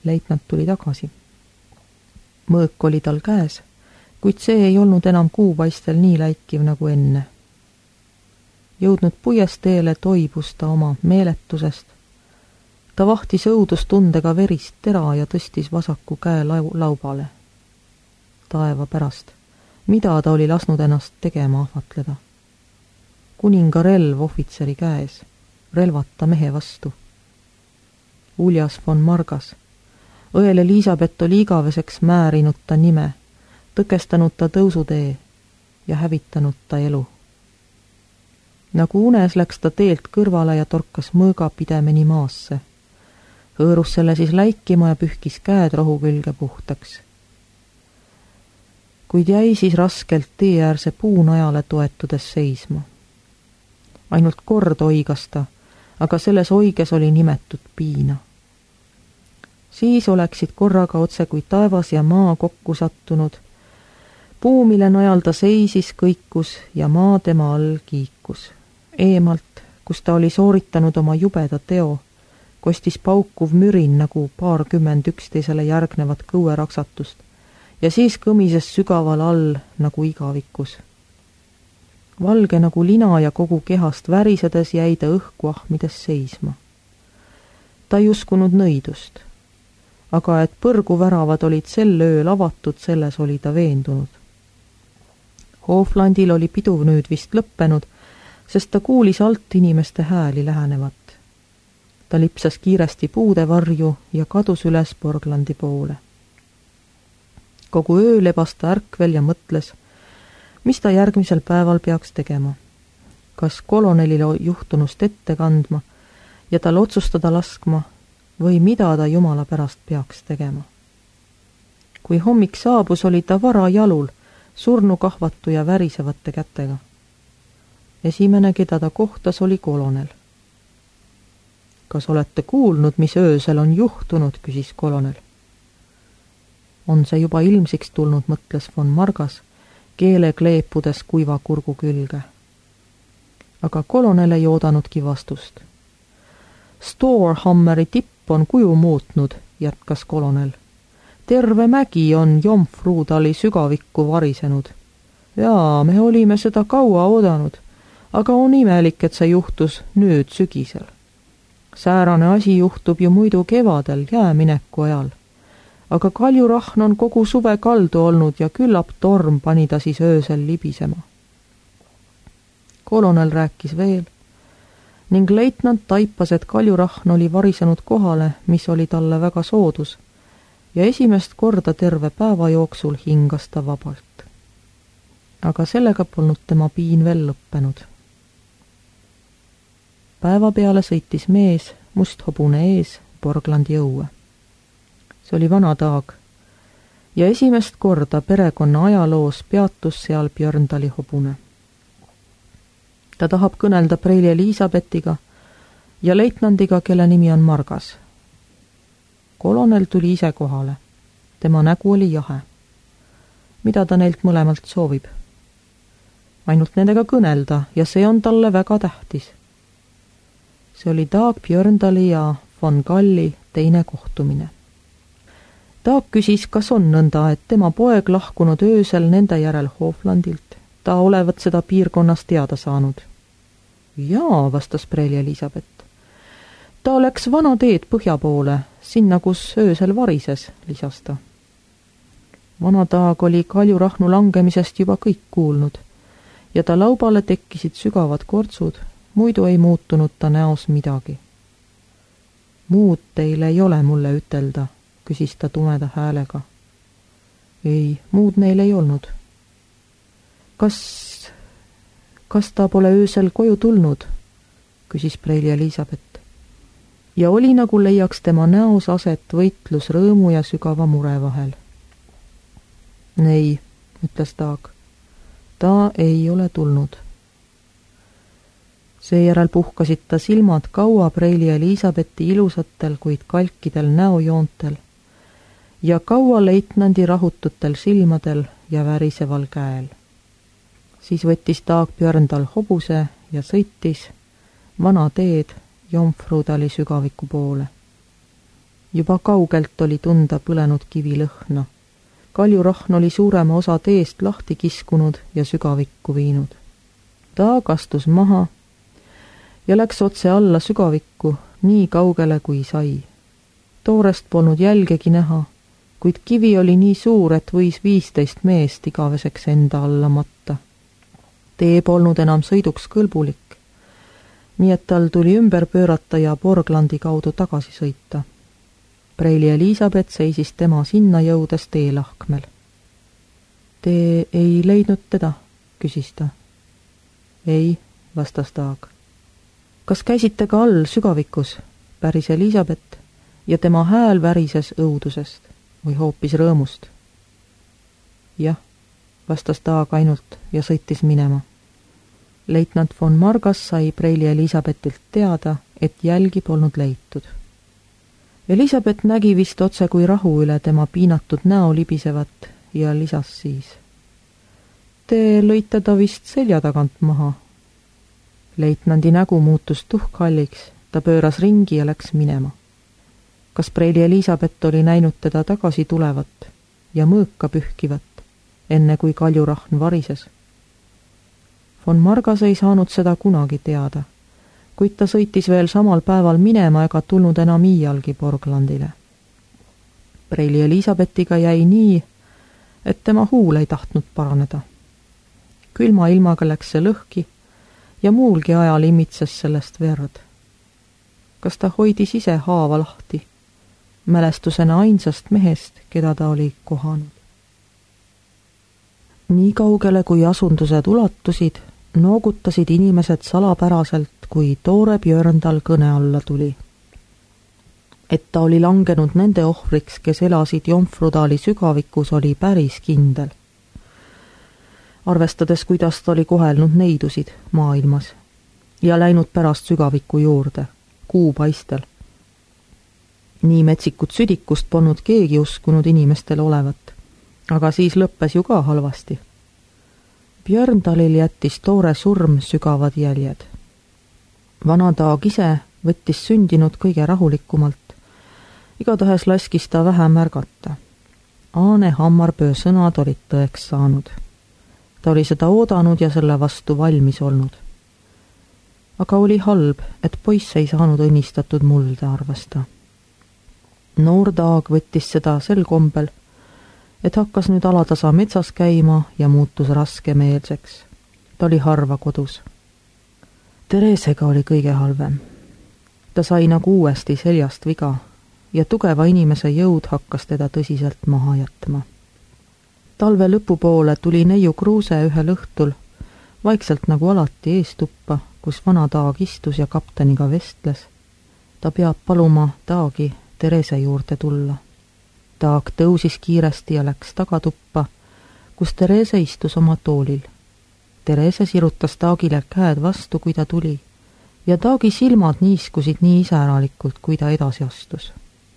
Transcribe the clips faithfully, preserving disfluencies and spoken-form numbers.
Leitnant tuli tagasi. Mõõk oli tal käes, kuid see ei olnud enam kuupaistel nii läikiv nagu enne. Jõudnud puiesteele toibus ta oma meeletusest. Ta vahtis õudustundega verist tera ja tõstis vasaku käe lau laubale. Taeva pärast, mida ta oli lasnud ennast tegema ahvatleda. Kuninga relv ohvitseri käes, relvata mehe vastu. Uljas von Margas. Õel Elisabeth oli igaveseks määrinud ta nime, tõkestanud ta tõusutee ja hävitanud ta elu. Nagu unes läks ta teelt kõrvale ja torkas mõõga pidemeni maasse. Hõõrus selle siis läikima ja pühkis käed rohu külge puhtaks. Kuid jäi siis raskelt teeäärse puunajale toetudes seisma. Ainult kord oigas ta, aga selles oiges oli nimetud piina. Siis oleksid korraga otse kui taevas ja maa kokku sattunud. Puu, mille najal ta seisis, kõikus ja maa tema all kiikus. Eemalt, kus ta oli sooritanud oma jubeda teo, kostis paukuv mürin nagu paarkümmend üksteisele järgnevat kõueraksatust ja siis kõmises sügaval all nagu igavikus. Valge nagu lina ja kogu kehast värisedes jäi ta õhku ahmides seisma. Ta ei uskunud nõidust, aga et põrguväravad olid sel ööl avatud, selles oli ta veendunud. Hoflandil oli pidu nüüd vist lõppenud, sest ta kuulis alt inimeste hääli lähenevat. Ta lipsas kiiresti puude varju ja kadus üles Borglandi poole. Kogu öö lebas ta ärkvel ja mõtles, mis ta järgmisel päeval peaks tegema. Kas kolonelil juhtunust ette kandma ja tal otsustada laskma või mida ta jumala pärast peaks tegema. Kui hommik saabus, oli ta vara jalul, surnukahvatu ja värisevate kätega. Esimene, keda ta kohtas, oli kolonel. Kas olete kuulnud, mis öösel on juhtunud, küsis kolonel. On see juba ilmsiks tulnud, mõtles von Margas, keele kleepudes kuiva kurgu külge. Aga kolonel ei oodanudki vastust. Storehammeri tipp on kuju muutnud, jätkas kolonel. Terve mägi on Jomfruudali sügavikku varisenud. Jaa, me olime seda kaua oodanud, aga on imelik, et see juhtus nüüd sügisel. Säärane asi juhtub ju muidu kevadel jäämineku ajal. Aga kaljurahn on kogu suve kaldu olnud ja küllap torm pani ta siis öösel libisema. Kolonel rääkis veel ning leitnant taipas, et kaljurahn oli varisenud kohale, mis oli talle väga soodus ja esimest korda terve päeva jooksul hingas ta vabalt. Aga sellega polnud tema piin veel lõppenud. Päeva peale sõitis mees, musthobune ees, Borglandi õue. See oli vana Taag ja esimest korda perekonna ajaloos peatus seal Björndali hobune. Ta tahab kõnelda preili Elisabethiga ja leitnandiga, kelle nimi on Margas. Kolonel tuli ise kohale. Tema nägu oli jahe. Mida ta neilt mõlemalt soovib? Ainult nendega kõnelda ja see on talle väga tähtis. See oli Taag Björndali ja von Galli teine kohtumine. Taag küsis, kas on nõnda, et tema poeg lahkunud öösel nende järel Hoflandilt. Ta olevat seda piirkonnas teada saanud. Jaa, vastas preili Elisabeth. Ta läks vana teed põhja poole, sinna, kus öösel varises, lisas ta. Vana Taag oli kaljurahnu langemisest juba kõik kuulnud ja ta laubale tekkisid sügavad kortsud, muidu ei muutunud ta näos midagi. Muud teile ei ole mulle ütelda, küsis ta tumeda häälega. Ei, muud neil ei olnud. Kas, kas ta pole öösel koju tulnud, küsis preili Elisabeth. Ja oli nagu leiaks tema näos aset võitlus rõõmu ja sügava mure vahel. Ei, ütles Taag. Ta ei ole tulnud. Seejärel puhkasid ta silmad kaua preili Elisabethi ilusatel, kuid kalkidel näojoontel ja kaua leitnandi rahututel silmadel ja väriseval käel. Siis võttis Taag Björndal hobuse ja sõitis vana teed Jomfruudali sügaviku poole. Juba kaugelt oli tunda põlenud kivilõhna. Kaljurahn oli suurema osa teest lahti kiskunud ja sügavikku viinud. Taag astus maha ja läks otse alla sügavikku nii kaugele kui sai. Toorest polnud jälgegi näha, kuid kivi oli nii suur, et võis viisteist meest igaveseks enda alla matta. Tee polnud enam sõiduks kõlbulik, nii et tal tuli ümber pöörata ja Borglandi kaudu tagasi sõita. Preili Elisabeth seisis tema sinna jõudes teelahkmel. Te ei leidnud teda, küsis ta. Ei, vastas Taag. Kas käisite ka all sügavikus, päris Elisabeth, ja tema hääl värises õudusest või hoopis rõõmust? Jah, vastas Taag ainult ja sõitis minema. Leitnant von Margas sai Preili Elisabethilt teada, et jälgi polnud leitud. Elisabeth nägi vist otse kui rahu üle tema piinatud näo libisevat ja lisas siis. Te lõite ta vist selja tagant maha. Leitnandi nägu muutus tuhkhalliks, ta pööras ringi ja läks minema. Kas Preili Elisabeth oli näinud teda tagasi tulevat ja mõõka pühkivat, enne kui kaljurahn varises? Von Margas ei saanud seda kunagi teada, kuid ta sõitis veel samal päeval minema ega tulnud enam iialgi Borglandile. Preili Elisabethiga jäi nii, et tema huul ei tahtnud paraneda. Külma ilmaga läks see lõhki ja muulgi ajal imitses sellest verd. Kas ta hoidis ise haava lahti, mälestusena ainsast mehest, keda ta oli kohanud? Nii kaugele, kui asundused ulatusid, noogutasid inimesed salapäraselt, kui Toore Björndal kõne alla tuli. Et ta oli langenud nende ohvriks, kes elasid Jomfrudali sügavikus, oli päris kindel. Arvestades, kuidas ta oli kohelnud neidusid maailmas ja läinud pärast sügaviku juurde, kuu paistel. Nii metsikut südikust polnud keegi uskunud inimestel olevat, aga siis lõppes ju ka halvasti. Björndalil jättis Toore surm sügavad jäljed. Vana Taag ise võttis sündinud kõige rahulikumalt, igatahes laskis ta vähe märgata. Aane Hammarpöö sõnad olid tõeks saanud. Ta oli seda oodanud ja selle vastu valmis olnud. Aga oli halb, et poiss ei saanud õnnistatud mulde, arvas ta. Noor Taag võttis seda sel kombel, et hakkas nüüd alatasa metsas käima ja muutus raskemeelseks. Ta oli harva kodus. Teresega oli kõige halvem. Ta sai nagu uuesti seljast viga ja tugeva inimese jõud hakkas teda tõsiselt maha jätma. Talve lõpupoole tuli neiu Kruuse ühel õhtul, vaikselt nagu alati eestuppa, kus vana Taag istus ja kapteniga vestles. Ta peab paluma Taagi Terese juurde tulla. Taag tõusis kiiresti ja läks tagatuppa, kus Terese istus oma toolil. Terese sirutas Taagile käed vastu, kui ta tuli, ja Taagi silmad niiskusid nii isääralikult, kui ta edasi astus.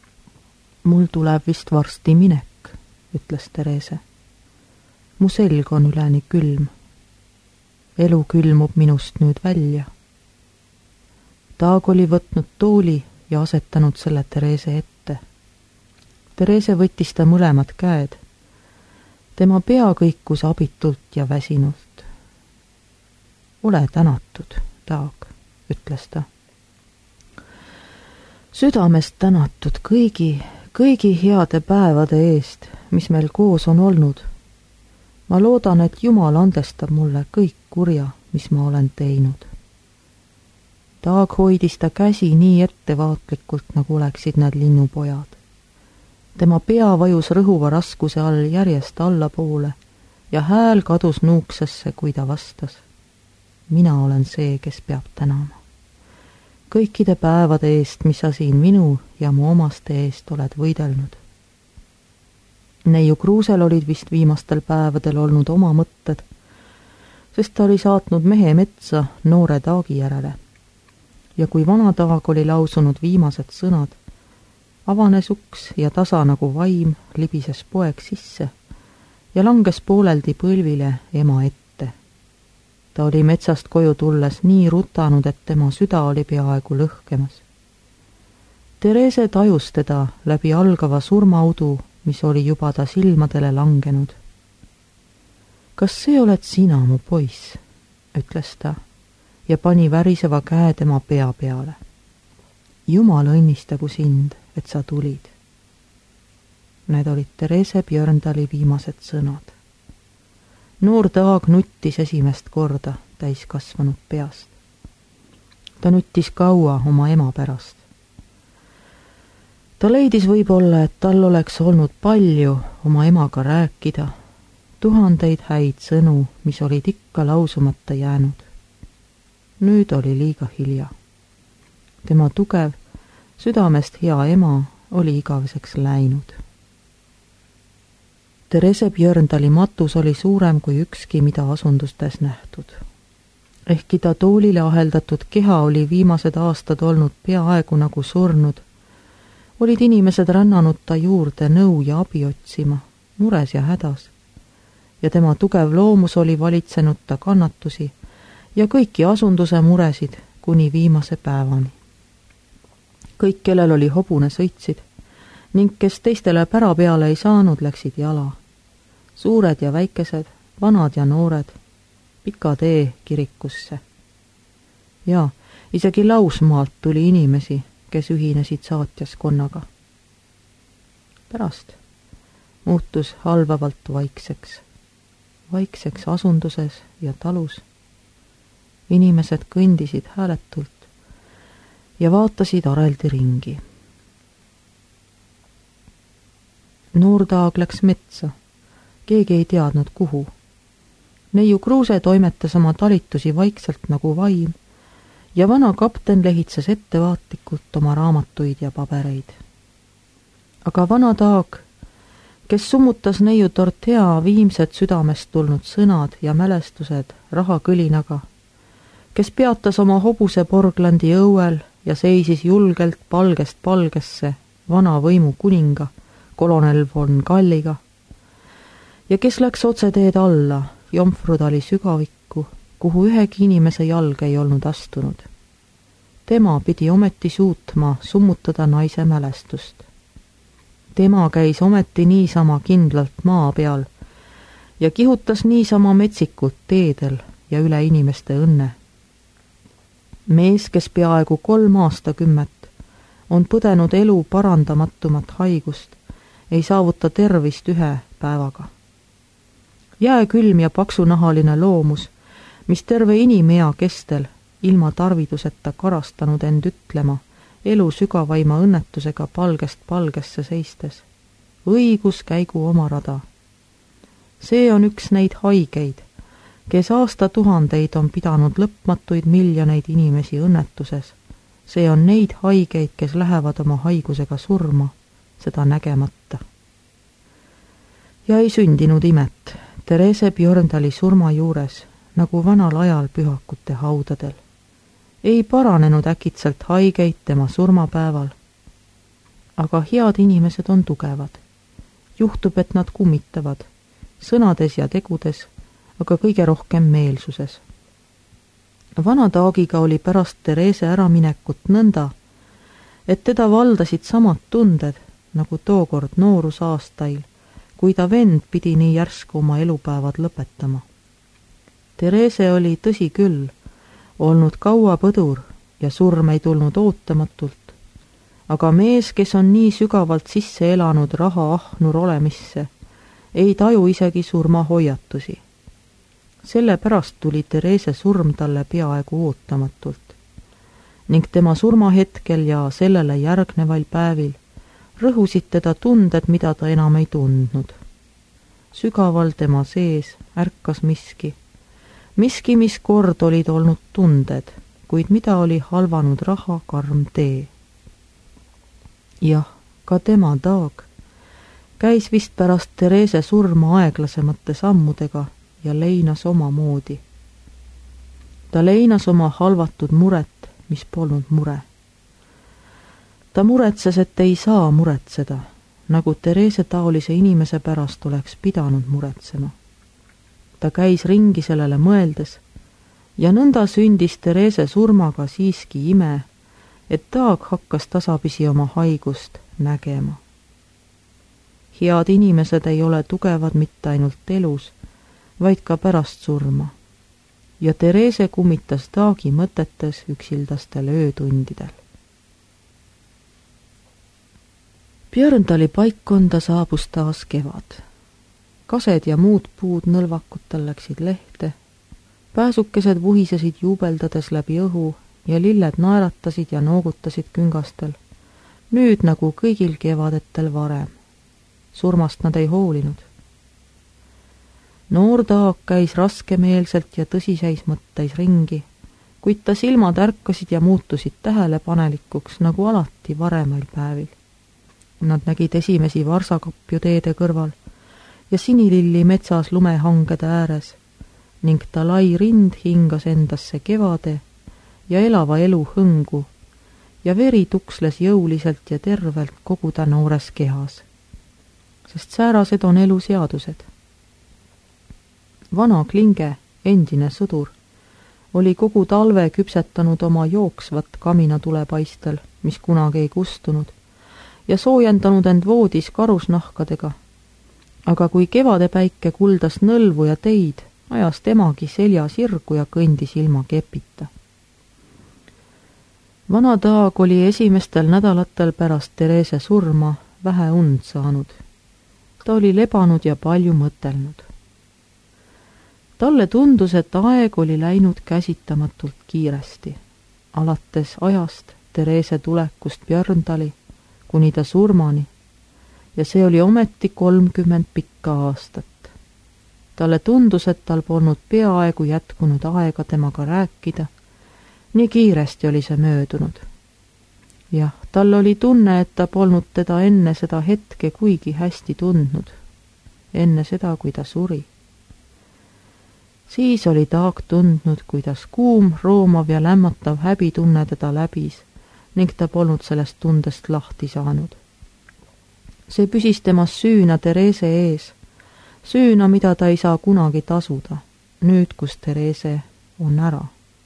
Mul tuleb vist varsti minek, ütles Terese. Mu selg on üleni külm. Elu külmub minust nüüd välja. Taag oli võtnud tooli ja asetanud selle Terese ette. Terese võttis ta mõlemad käed. Tema pea kõikus abitult ja väsinult. Ole tänatud, Taag, ütles ta. Südamest tänatud kõigi, kõigi heade päevade eest, mis meil koos on olnud. Ma loodan, et Jumal andestab mulle kõik kurja, mis ma olen teinud. Taag hoidis ta käsi nii ettevaatlikult, nagu oleksid need linnupojad. Tema pea vajus rõhuva raskuse all järjest allapoole ja hääl kadus nuuksesse, kui ta vastas. Mina olen see, kes peab tänama. Kõikide päevade eest, mis sa siin minu ja mu omaste eest oled võidelnud. Neiu Kruusel olid vist viimastel päevadel olnud oma mõtted, sest ta oli saatnud mehe metsa noore Taagi järele. Ja kui vana Taag oli lausunud viimased sõnad, avanes uks ja tasa nagu vaim libises poeg sisse ja langes pooleldi põlvile ema ette. Ta oli metsast koju tulles nii rutanud, et tema süda oli peaaegu lõhkemas. Therese tajus teda läbi algava surmaudu, mis oli juba ta silmadele langenud. Kas see oled sina, mu poiss, ütles ta ja pani väriseva käe tema pea peale. Jumal õnnistagu sind, et sa tulid. Need olid Therese Björndali viimased sõnad. Noor Daag nuttis esimest korda täiskasvanud peast. Ta nuttis kaua oma ema pärast. Ta leidis võib-olla, et tal oleks olnud palju oma emaga rääkida, tuhandeid häid sõnu, mis olid ikka lausumata jäänud. Nüüd oli liiga hilja. Tema tugev, südamest hea ema oli igaveseks läinud. Therese Björndali matus oli suurem kui ükski, mida asundustes nähtud. Ehkki ta toolile aheldatud keha oli viimased aastad olnud peaaegu nagu surnud, olid inimesed rännanud ta juurde nõu ja abi otsima, mures ja hädas, ja tema tugev loomus oli valitsenud ta kannatusi ja kõiki asunduse muresid kuni viimase päevani. Kõik, kellel oli hobune, sõitsid ning kes teistele pära peale ei saanud, läksid jala. Suured ja väikesed, vanad ja noored, pika tee kirikusse. Ja isegi Lausmaalt tuli inimesi, kes ühinesid saatjaskonnaga. Pärast muutus halvavalt vaikseks. Vaikseks asunduses ja talus. Inimesed kõndisid hääletult ja vaatasid areldi ringi. Noor Daag läks metsa. Keegi ei teadnud kuhu. Neiu Kruuse toimetas oma talitusi vaikselt nagu vaim ja vana kapten lehitses ettevaatlikult oma raamatuid ja pabereid. Aga vana Daag, kes summutas neiu Dorthea viimsed südamest tulnud sõnad ja mälestused rahakõlinaga, kes peatas oma hobuse Porglandi õuel ja seisis julgelt palgest palgesse vana võimu kuninga, kolonel von Galliga, ja kes läks otseteed alla Jomfrudali sügavikku, kuhu ühegi inimese jalg ei olnud astunud. Tema pidi ometi suutma summutada naise mälestust. Tema käis ometi niisama kindlalt maa peal ja kihutas niisama metsikult teedel ja üle inimeste õnne. Mees, kes peaaegu kolm aastakümmet on põdenud elu parandamatumat haigust, ei saavuta tervist ühe päevaga. Jääkülm ja paksunahaline loomus, mis terve inimea kestel ilma tarviduseta karastanud end ütlema elu sügavaima õnnetusega palgest palgesse seistes. Õigus käigu oma rada. See on üks neid haigeid, kes aastatuhandeid on pidanud lõpmatuid miljoneid inimesi õnnetuses. See on neid haigeid, kes lähevad oma haigusega surma, seda nägemata. Ja ei sündinud imet Therese Björndali surma juures, nagu vanal ajal pühakute haudadel. Ei paranenud äkitselt haigeid tema surmapäeval. Aga head inimesed on tugevad. Juhtub, et nad kummitavad, sõnades ja tegudes, aga kõige rohkem meelsuses. Vana Daagiga oli pärast Therese äraminekut nõnda, et teda valdasid samad tunded, nagu tookord noorusaastail, kui ta vend pidi nii järsku oma elupäevad lõpetama. Therese oli, tõsi küll, olnud kaua põdur ja surm ei tulnud ootamatult, aga mees, kes on nii sügavalt sisse elanud raha ahnur olemisse, ei taju isegi surmahoiatusi. Sellepärast tuli Therese surm talle peaaegu ootamatult ning tema surmahetkel ja sellele järgneval päevil rõhusid teda tunded, mida ta enam ei tundnud. Sügaval tema sees ärkas miski, miski, mis kord olid olnud tunded, kuid mida oli halvanud raha karm tee. Jah, ka tema Daag käis vist pärast Therese surma aeglasemate sammudega ja leinas oma moodi. Ta leinas oma halvatud muret, mis polnud mure. Ta muretses, et ei saa muretseda, nagu Therese taolise inimese pärast oleks pidanud muretsema. Ta käis ringi sellele mõeldes ja nõnda sündis Therese surmaga siiski ime, et Taag hakkas tasapisi oma haigust nägema. Head inimesed ei ole tugevad mitte ainult elus, vaid ka pärast surma. Ja Therese kummitas Taagi mõtetes üksildastel öötundidel. Björndali paikkonda saabus taas kevad. Kased ja muud puud nõlvakutel läksid lehte, pääsukesed vuhisesid juubeldades läbi õhu ja lilled naeratasid ja noogutasid küngastel, nüüd nagu kõigil kevadetel varem. Surmast nad ei hoolinud. Noor Taag käis raskemeelselt ja tõsiseis mõtteis ringi, kuid ta silmad ärkasid ja muutusid tähelepanelikuks nagu alati varemail päevil. Nad nägid esimesi varsakapju teede kõrval ja sinililli metsas lumehangede ääres ning ta lai rind hingas endasse kevade ja elava elu hõngu ja veri tuksles jõuliselt ja tervelt kogu ta noores kehas, sest säärased on elu seadused. Vana Klinge, endine sõdur, oli kogu talve küpsetanud oma jooksvat kaminatulepaistel, mis kunagi ei kustunud, ja soojendanud end voodis karusnahkadega. Aga kui kevade päike kuldas nõlvu ja teid, ajas temagi selja sirgu ja kõndis ilma kepita. Vana Taag oli esimestel nädalatel pärast Therese surma vähe und saanud. Ta oli lebanud ja palju mõtelnud. Talle tundus, et aeg oli läinud käsitamatult kiiresti, alates ajast Therese tulekust Björndali kuni ta surmani, ja see oli ometi kolmkümmend pikka aastat. Talle tundus, et tal polnud peaaegu jätkunud aega temaga rääkida, nii kiiresti oli see möödunud. Jah, tal oli tunne, et ta polnud teda enne seda hetke kuigi hästi tundnud, enne seda, kui ta suri. Siis oli Taag tundnud, kuidas kuum, roomav ja lämmatav häbitunne teda läbis ning ta polnud sellest tundest lahti saanud. See püsis temas süüna Therese ees, süüna, mida ta ei saa kunagi tasuda, nüüd, kus Therese on ära.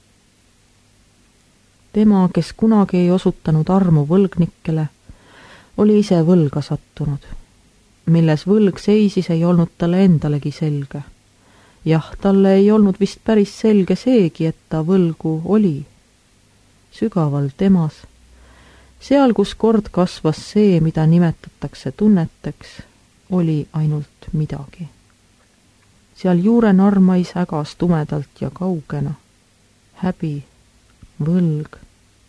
Tema, kes kunagi ei osutanud armu võlgnikele, oli ise võlga sattunud. Milles võlg seisis, ei olnud talle endalegi selge. Jah, talle ei olnud vist päris selge seegi, et ta võlgu oli. Sügaval temas, seal, kus kord kasvas see, mida nimetatakse tunneteks, oli ainult midagi. Seal juure narmais ägas tumedalt ja kaugena. Häbi, võlg.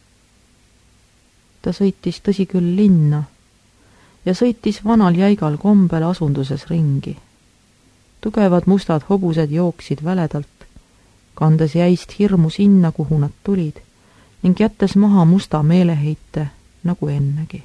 Ta sõitis tõsi küll linna ja sõitis vanal jäigal kombel asunduses ringi. Tugevad mustad hobused jooksid väledalt, kandes jäist hirmu sinna, kuhu nad tulid, ning jättes maha musta meeleheite nagu ennegi.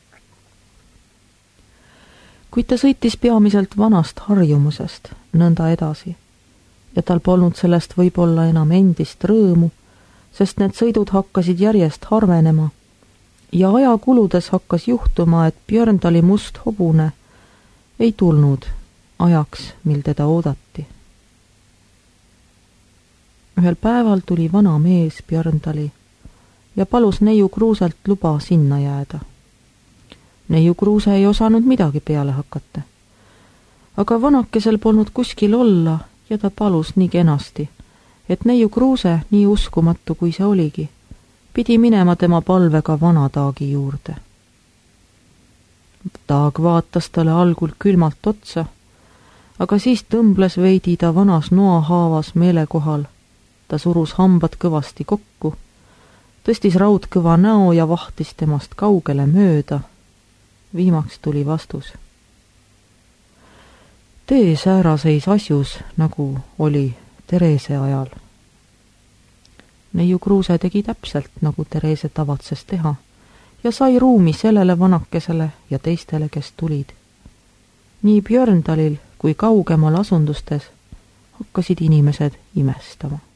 Kuid ta sõitis peamiselt vanast harjumusest nõnda edasi, ja tal polnud sellest võib-olla enam endist rõõmu, sest need sõidud hakkasid järjest harvenema, ja aja kuludes hakkas juhtuma, et Björndali must hobune ei tulnud ajaks, mil teda oodati. Ühel päeval tuli vana mees Björndali ja palus neiu Kruuselt luba sinna jääda. Neiu Kruuse ei osanud midagi peale hakata, aga vanakesel polnud kuskil olla ja ta palus nii kenasti, et neiu Kruuse, nii uskumatu kui see oligi, pidi minema tema palvega vana Taagi juurde. Taag vaatas talle algul külmalt otsa, aga siis tõmbles veidi ta vanas noahaavas meelekohal. Ta surus hambad kõvasti kokku, tõstis raudkõva näo ja vahtis temast kaugele mööda. Viimaks tuli vastus. Tee sääraseis asjus, nagu oli Therese ajal. Neiu Kruuse tegi täpselt, nagu Therese tavatses teha, ja sai ruumi sellele vanakesele ja teistele, kes tulid. Nii Björndalil kui kaugemal asundustes hakkasid inimesed imestama.